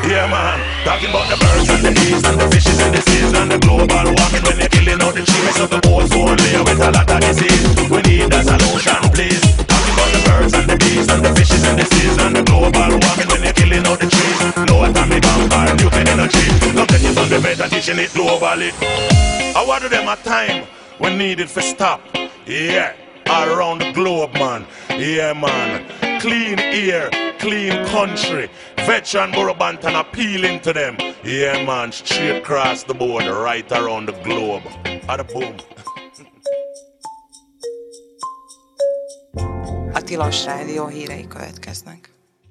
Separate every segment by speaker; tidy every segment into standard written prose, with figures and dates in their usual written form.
Speaker 1: Yeah man, talking about the birds and the bees and the fishes and the seas and the global warming when they're killing out the trees of the ozone layer with a lot of disease. We need a solution please. Talking about the birds and the bees and the fishes and the seas and the global warming when they're killing out the trees. No atomic bomb or nuclear energy. Come take it from the bed and teaching it globally. I want them a time when needed for stop. Yeah, all around the globe man. Yeah man, clean air, clean country. Veteran Burabantan appealing to them. Yeah man, straight across the board, right around the globe. Ada boom.
Speaker 2: A Tilos Rádió hírei következnek.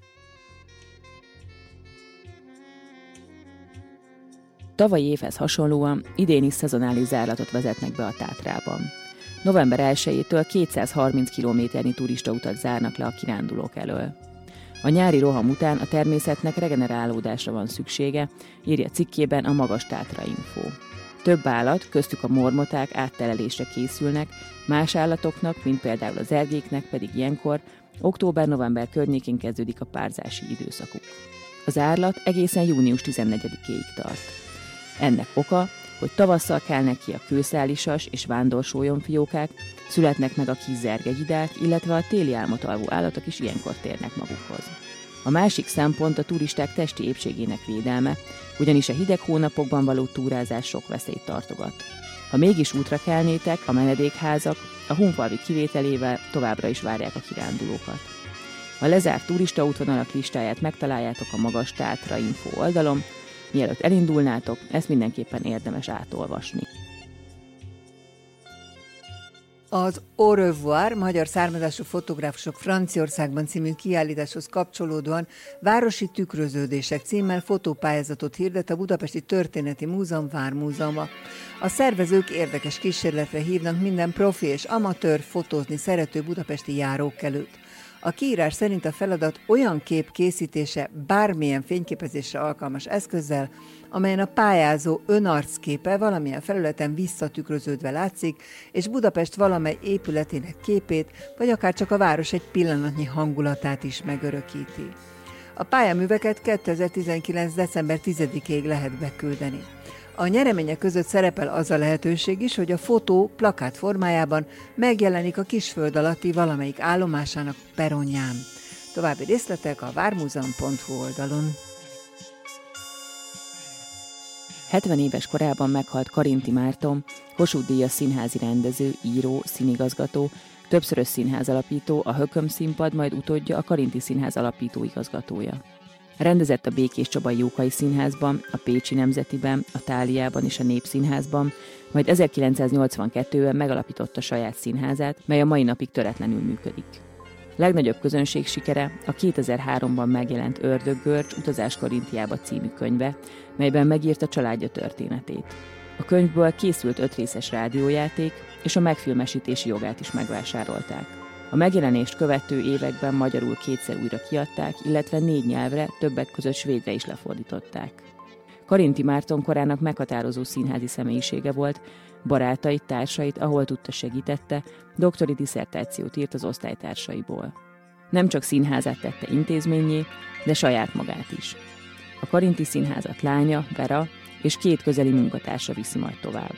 Speaker 3: Tavalyi évhez hasonlóan idén is szezonális zárlatot vezetnek be a Tátrában. November 1-től 230 kilométernyi turistautat zárnak le a kirándulók elől. A nyári roham után a természetnek regenerálódásra van szüksége, írja cikkében a Magas Tátra Info. Több állat, köztük a mormoták áttelelésre készülnek, más állatoknak, mint például az ergéknek pedig ilyenkor, október-november környékén kezdődik a párzási időszakuk. Az árlat egészen június 14-éig tart. Ennek oka, hogy tavasszal kelnek ki a kőszálisas és vándorsolyomfiókák, születnek meg a kis zergegyidák, illetve a téli álmot alvó állatok is ilyenkor térnek magukhoz. A másik szempont a turisták testi épségének védelme, ugyanis a hideg hónapokban való túrázás sok veszélyt tartogat. Ha mégis útra kelnétek, a menedékházak a Hunfalvi kivételével továbbra is várják a kirándulókat. A lezárt turistaútvonalak listáját megtaláljátok a Magas Tátra Info oldalon. Mielőtt elindulnátok, ezt mindenképpen érdemes átolvasni.
Speaker 4: Az Au revoir, magyar származású fotográfusok Franciaországban című kiállításhoz kapcsolódóan városi tükröződések címmel fotópályázatot hirdet a Budapesti Történeti Múzeum Vármúzeuma. A szervezők érdekes kísérletre hívnak minden profi és amatőr fotózni szerető budapesti járókelőt. A kiírás szerint a feladat olyan kép készítése bármilyen fényképezésre alkalmas eszközzel, amelyen a pályázó önarcképe valamilyen felületen visszatükröződve látszik, és Budapest valamely épületének képét, vagy akár csak a város egy pillanatnyi hangulatát is megörökíti. A pályaműveket 2019. december 10-ig lehet beküldeni. A nyeremények között szerepel az a lehetőség is, hogy a fotó plakát formájában megjelenik a Kisföld alatti valamelyik állomásának peronján. További részletek a vármuzeum.hu oldalon.
Speaker 3: 70 éves korában meghalt Karinti Márton, Kossuth-díjas színházi rendező, író, színigazgató, többszörös színházalapító, a Hököm Színpad, majd utódja a Karinti Színház alapító igazgatója. Rendezett a Békés Csabai Jókai Színházban, a Pécsi Nemzetiben, a Táliában és a Népszínházban, majd 1982-ben megalapította saját színházát, mely a mai napig töretlenül működik. Legnagyobb közönség sikere a 2003-ban megjelent Ördöggörcs Utazás Karintiába című könyve, melyben megírta családja történetét. A könyvből készült 5 részes rádiójáték, és a megfilmesítési jogát is megvásárolták. A megjelenést követő években magyarul 2-szer újra kiadták, illetve 4 nyelvre, többek között svédre is lefordították. Karinti Márton korának meghatározó színházi személyisége volt, barátait, társait, ahol tudta segítette, doktori disszertációt írt az osztálytársaiból. Nem csak színházát tette intézménnyé, de saját magát is. A Karinti Színházat lánya, Vera és 2 közeli munkatársa viszi majd tovább.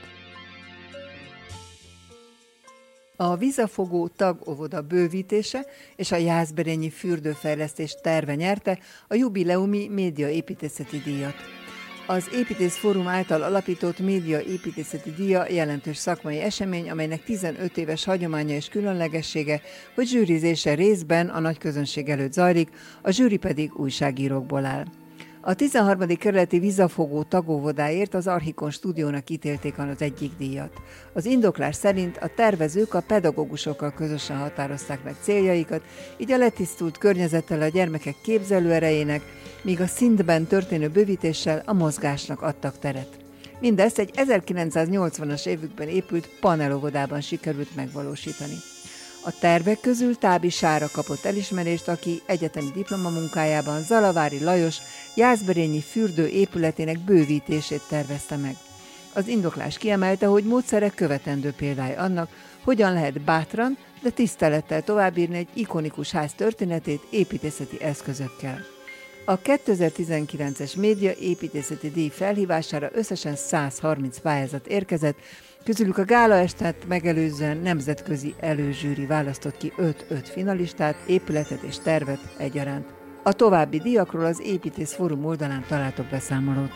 Speaker 4: A Vizafogó tagóvoda bővítése és a Jászberényi fürdőfejlesztés terve nyerte a jubileumi médiaépítészeti díjat. Az Építész Fórum által alapított médiaépítészeti díja jelentős szakmai esemény, amelynek 15 éves hagyománya és különlegessége, hogy zsűrizése részben a nagy közönség előtt zajlik, a zsűri pedig újságírókból áll. A 13. kerületi Vizafogó tagóvodáért az Archikon stúdiónak ítélték az egyik díjat. Az indoklás szerint a tervezők a pedagógusokkal közösen határozták meg céljaikat, így a letisztult környezettel a gyermekek képzelőerejének, míg a szintben történő bővítéssel a mozgásnak adtak teret. Mindezt egy 1980-as évükben épült panelovodában sikerült megvalósítani. A tervek közül Tábi Sára kapott elismerést, aki egyetemi diplomamunkájában Zalavári Lajos jászberényi fürdő épületének bővítését tervezte meg. Az indoklás kiemelte, hogy módszere követendő példája annak, hogyan lehet bátran, de tisztelettel továbbírni egy ikonikus ház történetét építészeti eszközökkel. A 2019-es média építészeti díj felhívására összesen 130 pályázat érkezett, közülük a gálaestet megelőzően nemzetközi előzsűri választott ki 5 finalistát, épületet és tervet egyaránt. A további díjakról az Építész Fórum oldalán találtok beszámolót.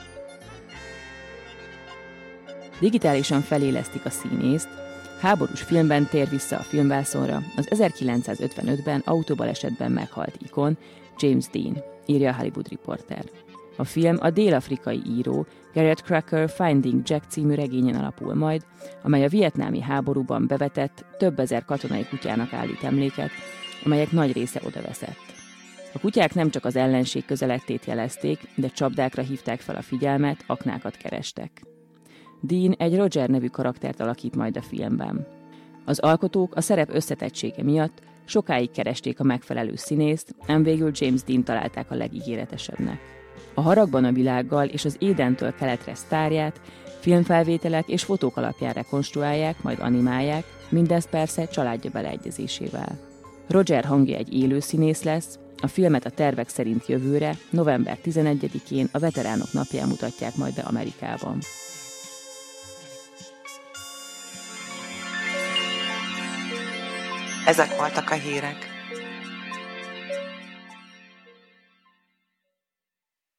Speaker 3: Digitálisan felélesztik a színészt, háborús filmben tér vissza a filmvászonra az 1955-ben autóbalesetben meghalt ikon James Dean, írja a Hollywood Reporter. A film a dél-afrikai író Garrett Cracker Finding Jack című regényen alapul majd, amely a vietnámi háborúban bevetett több ezer katonai kutyának állít emléket, amelyek nagy része odaveszett. A kutyák nem csak az ellenség közelettét jelezték, de csapdákra hívták fel a figyelmet, aknákat kerestek. Dean egy Roger nevű karaktert alakít majd a filmben. Az alkotók a szerep összetettsége miatt sokáig keresték a megfelelő színészt, ám végül James Dean találták a legígéretesebbnek. A Haragban a világgal és az Édentől keletre sztárját filmfelvételek és fotók alapján rekonstruálják, majd animálják, mindezt persze családja beleegyezésével. Roger hangja egy élő színész lesz, a filmet a tervek szerint jövőre, november 11-én a Veteránok napján mutatják majd be Amerikában.
Speaker 2: Ezek voltak a hírek.